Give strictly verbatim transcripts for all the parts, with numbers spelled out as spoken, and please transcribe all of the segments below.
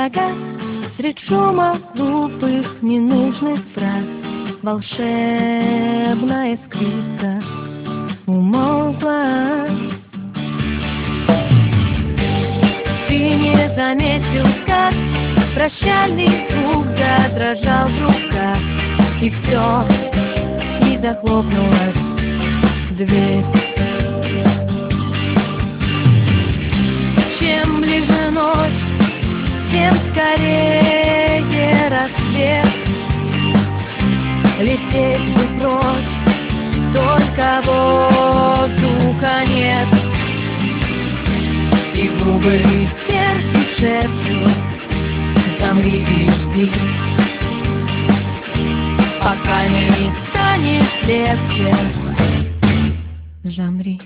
шага, средь шума глупых ненужных фраз. Волшебная скрипка умолкла. Ты не заметил, как прощальный звук задрожал в руках, и все, и захлопнулась дверь. Чем ближе ночь, тем скорее рассвет. Лететь бы прочь, только воздуха нет. И губы сердцу шепчут: замри и жди, пока не станет легче. Замри.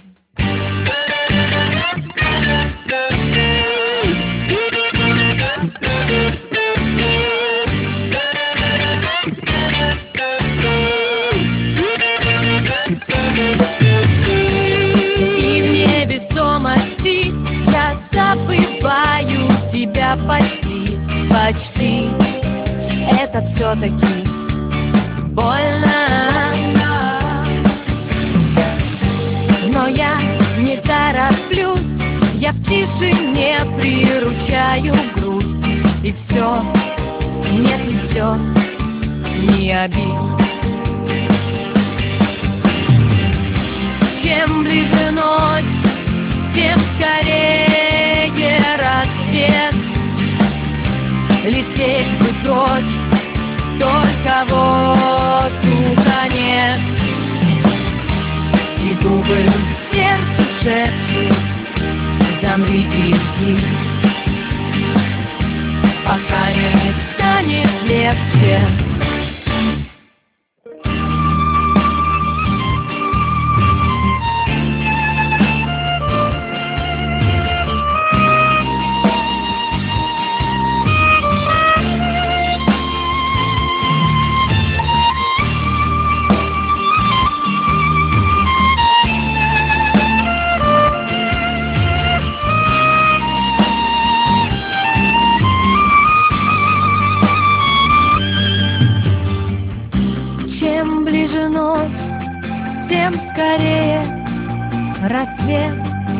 И в невесомости я забываю тебя почти, почти. Это все-таки больно, но я не тороплюсь, я в тишине приручаю грусть. И все, нет, не все, не обид. Чем ближе ночь, тем скорее рассвет. Лететь бы прочь, только воздуха нет. И губы сердцу шепчут: замри и жди, пока не станет легче. Чем ближе ночь, тем скорее рассвет.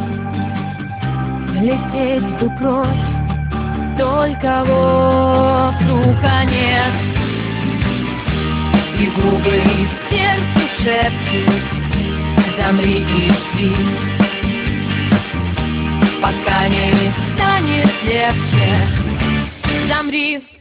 Лететь бы прочь, только воздуха нет. И губы сердцу шепчут: замри и жди, пока не станет легче. Замри.